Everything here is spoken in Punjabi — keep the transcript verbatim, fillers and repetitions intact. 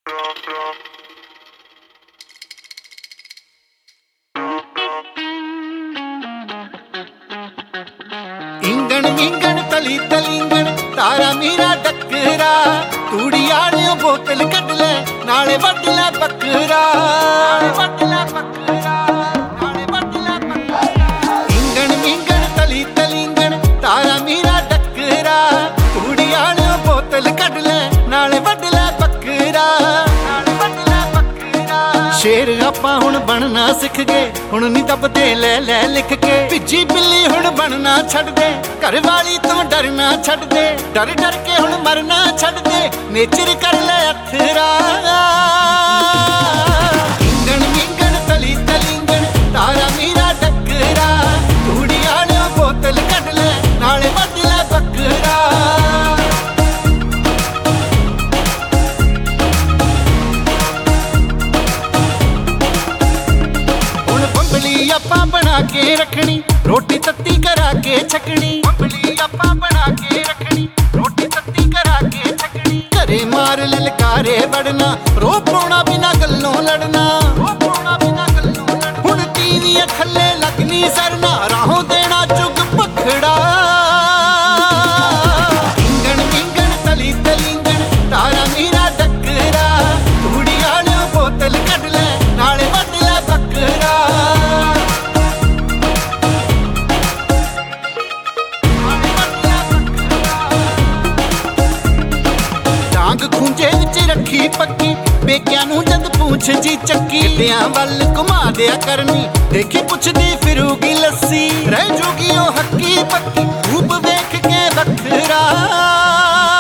इंगण इंगण तली तलिंगण तारा मीरा टकरा तूड़ी आलियों बोतल कट ले नाले वड ले बकरा नाले वड ले बकरा नाले वड ले बकरा इंगण इंगण तली तलिंगण तारा मीरा टकरा तूड़ी आलियों बोतल कट ले नाले वड ले बकरा नाले वड ले बकरा शेर ਆਪਾਂ ਹੁਣ ਬਣਨਾ ਸਿੱਖ ਗਏ ਹੁਣ ਨਹੀਂ ਦੱਬਦੇ ਲੈ ਲੈ ਲਿਖ ਕੇ ਭਿੱਜੀ ਬਿੱਲੀ ਹੁਣ ਬਣਨਾ ਛੱਡ ਦੇ ਘਰ ਵਾਲੀ ਤੋਂ ਡਰਨਾ ਛੱਡ ਦੇ ਡਰ ਡਰ ਕੇ ਹੁਣ ਮਰਨਾ ਛੱਡ ਦੇ ਨੇਚਰ ਕਰ ਲੈ ਅਥਰਾ ਇੰਗਣ ਇੰਗਣ ਤਲੀ ਤਲਿੰਗਣ ਤਾਰਾ ਮੀਰਾ ਟੱਕਰਾ ਤੂੜੀ ਆਲਿਓ ਬੋਤਲ ਕੱਢ ਲੈ ਨਾਲੇ ਵੱਢ ਲੈ ਬੱਕਰਾ ਆਪਾਂ ਬਣਾ ਕੇ ਰੱਖਣੀ ਰੋਟੀ ਤੱਤੀ ਕਰਾ ਕੇ ਛਕਣੀ ਬੰਬਲੀ ਆਪਾਂ ਬਣਾ ਕੇ ਰੱਖਣੀ ਰੋਟੀ ਤੱਤੀ ਕਰਾ ਕੇ ਛਕਣੀ ਘਰੇ ਮਾਰ ਲਲਕਾਰੇ ਵੜਨਾ ਰੋ ਪਾਉਣਾ ਬਿਨਾ ਗੱਲੋਂ ਲੜਨਾ ਰੋ ਪਾਉਣਾ ਬਿਨਾ ਗੱਲੋਂ ਲੜਨਾ ਹੁਣ ਟੀਵੀਆਂ ਥੱਲੇ ਲੱਗਣੀ ਸਰਨਾ ਰਾਹੋਂ ਦੇਣਾ ਚੁੱਗ ਪਖੜਾ ਇੰਗਣ ਇੰਗਣ ਤਲੀ ਤਲਿੰਗਣ ਤਾਰਾ ਮੀਰਾ ਟੱਕਰਾ ਤੂੜੀ ਆਲਿਓ ਬੋਤਲ ਕੱਢ ਲੈ ਨਾਲੇ ਵੱਢ ਲੈ ਬੱਕਰਾ ਖੂੰਜੇ ਵਿੱਚ ਰੱਖੀ ਪੱਕੀ ਪੇਕਿਆਂ ਨੂੰ ਜਦ ਪੂਛ ਜੀ ਚੱਕੀ ਦਿਆਂ ਵੱਲ ਘੁਮਾ ਦਿਆ ਕਰਨੀ ਦੇਖੀ ਪੁੱਛਦੀ ਫਿਰੂਗੀ ਲੱਸੀ ਰਹਿ ਜੂਗੀ ਉਹ ਹੱਕੀ ਪੱਕੀ ਰੂਪ ਵੇਖ ਕੇ ਵੱਖਰਾ